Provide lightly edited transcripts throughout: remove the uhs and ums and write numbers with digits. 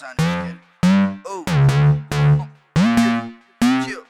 sign this shit. Ooh. Chill.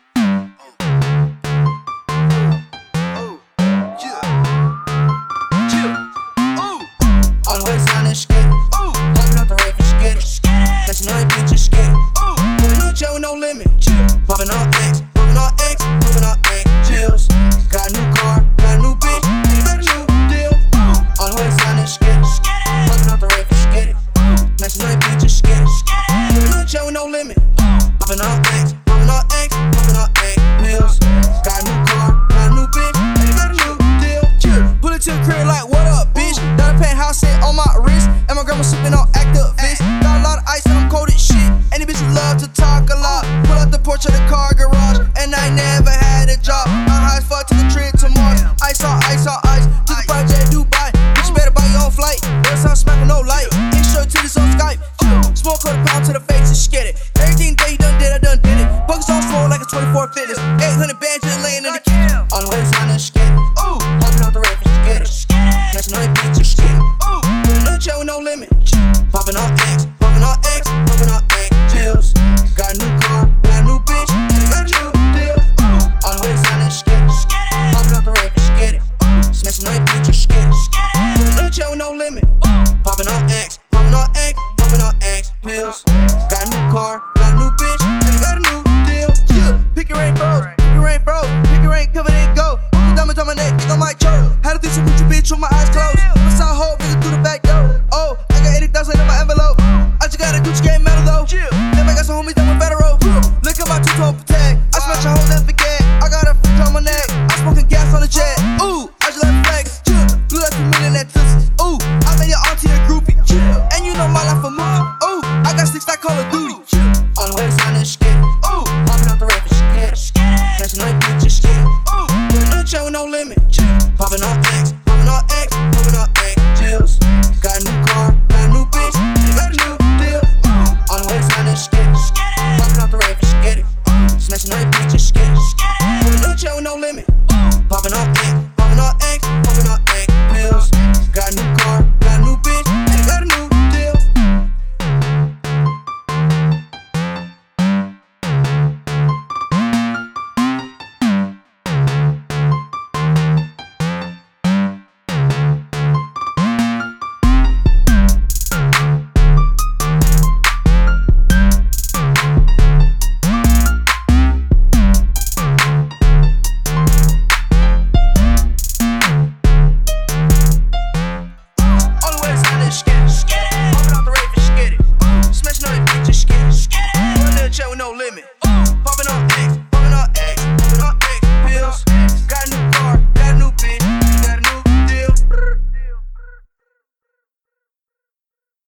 Ooh. Chill. Chill. Ooh. All the way sign this shit. Ooh. Popping out the rave and skid. That's no bitch skid. Ooh. No chill with no limit. Chill. Popping on X, moving on X, moving on X. Chills. Got a new car, got a new bitch, got a new deal. All the way sign this shit. Popping out the rave and skid. That's no bitch skid. No chill with no limit. Popping on X, moving on X, moving on X. Pills. Got a new car, got a new bitch, got a new deal. Chill. Pull it to the crib like, what up, bitch? Got a penthouse set on my wrist, and my grandma sipping on Actavis. Got a lot of ice and I'm cold as shit. Any bitch who love to talk a lot. Pull out the porch of the car garage, and I never had a job. I'm high as fuck to the trip to Mars. Ice on ice on ice. To the project Dubai. Bitch, you better buy your own flight. Else I'm smacking no light. Get straight to this on Skype. Small quarter pound to the face and skid it. Everything that you done did, I done did it. Buckets on floor like a 24 fitness. 800 bands just laying in the kitchen. All the way sign this shit. Ooh. Popping out the rave and skid. That's no bitch skid. Ooh. No chill with no limit. Popping on X, moving on X, moving on X. Chills. Got a new car, got a new bitch, got a new deal. All the way sign this shit. Popping out the rave and skid. Snatching no bitch skid. No chill with no limit. Popping on X, moving on X, moving on X. Pills. Got a new car, got a new bitch, got a new deal. Yeah, pick your rain froze, pick your rain froze, pick your rain covered and go. Put the diamonds on my neck, think I might choke. Had to do some Gucci bitch with my eyes closed. What's I hope nigga through the back door? Oh, I got 80,000 in my envelope. I just got a Gucci game medal though. Then I got some homies that went federal. Look at my two-tone protect. I smash a hole and forget. I got a freak on my neck. I smoking gas on the jet. Ooh, I just let it flex. Blew like $2 million at Tussies. Ooh, I made your auntie a groupie. And you know my life a movie. Ooh, I got 6 I call it.